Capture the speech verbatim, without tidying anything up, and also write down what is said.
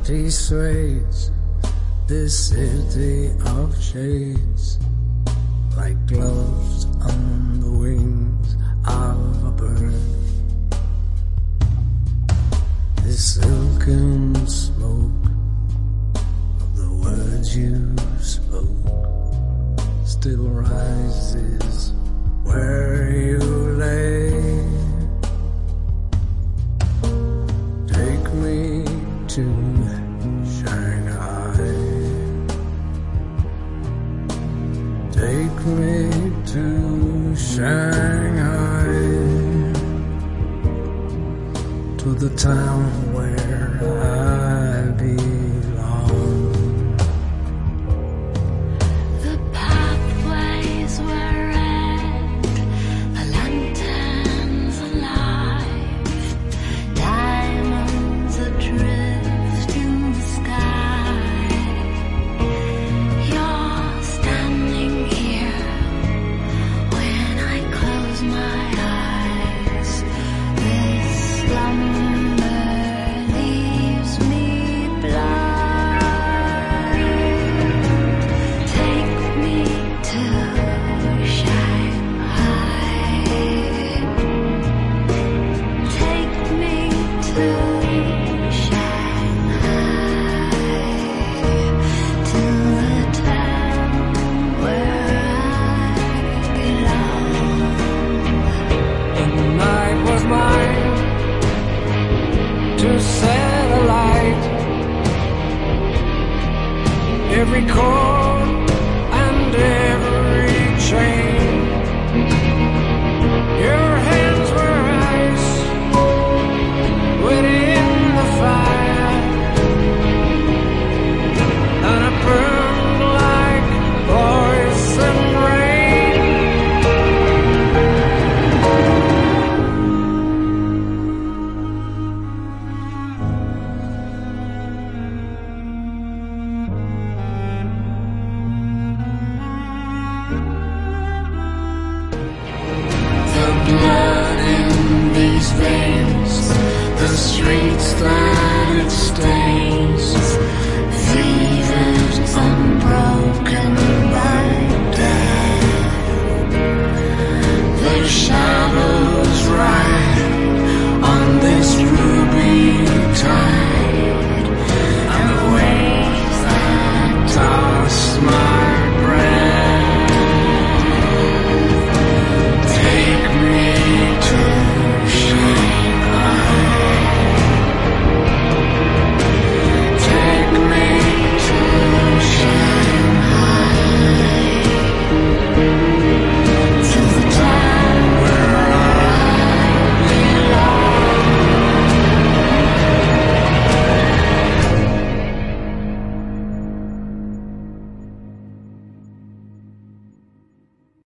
sways this city of shades like gloves on the wings of a bird. The silken smoke of the words you spoke still rises where you lay. Take me to Shanghai. Take me to Shanghai, to the town where I belong. The pathways were red, the lanterns alive, diamonds adrift in the sky. You're standing here when I close my eyes. This slumber leaves me blind. Take me to Shanghai. Take me to Shanghai, to the town where I belong. The night was mine to set alight every chord and every chain. Your hands were ice within the fire, and I burned like poison rain. The blood in these veins, the streets that it stains.